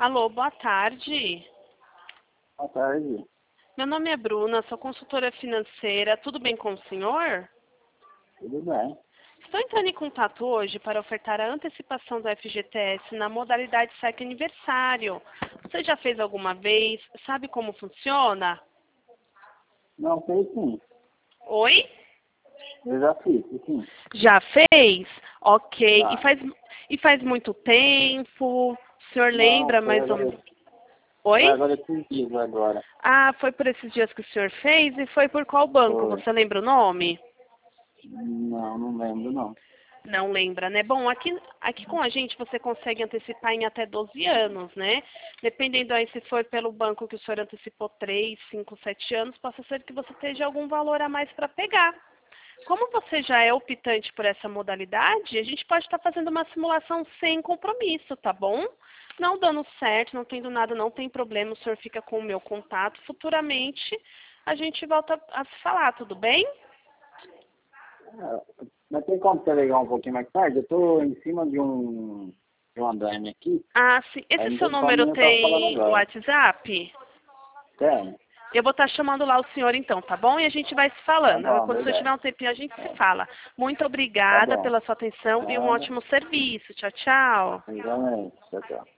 Alô, boa tarde. Boa tarde. Meu nome é Bruna, sou consultora financeira. Tudo bem com o senhor? Tudo bem. Estou entrando em contato hoje para ofertar a antecipação do FGTS na modalidade saque aniversário. Você já fez alguma vez? Sabe como funciona? Não, sei sim. Oi? Eu já fiz, sim. Já fez? Ok. Tá. E faz muito tempo? O senhor Não, lembra foi mais ou agora, menos? Oi? foi agora esses dias agora. Ah, foi por esses dias que o senhor fez? E foi por qual banco? Foi. Você lembra o nome? Não, não lembro não. Não lembra, né? Bom, aqui com a gente você consegue antecipar em até 12 anos, né? Dependendo aí se for pelo banco que o senhor antecipou 3, 5, 7 anos, possa ser que você esteja algum valor a mais para pegar. Como você já é optante por essa modalidade, a gente pode estar fazendo uma simulação sem compromisso, tá bom? Não dando certo, não tendo nada, não tem problema, o senhor fica com o meu contato. Futuramente a gente volta a se falar, tudo bem? Mas tem como você ligar um pouquinho mais tarde? Eu tô em cima de um andaime aqui. Ah, sim. Aí Esse não seu tem como número eu estar falando tem agora. WhatsApp? Tem. Eu vou estar chamando lá o senhor então, tá bom? E a gente vai se Tá falando. bom, Quando o senhor tiver beleza. um tempinho, a gente se fala. Muito Tá obrigada bom. pela sua atenção e um Nada. ótimo serviço. Tchau, tchau. Exatamente. Tchau, tchau.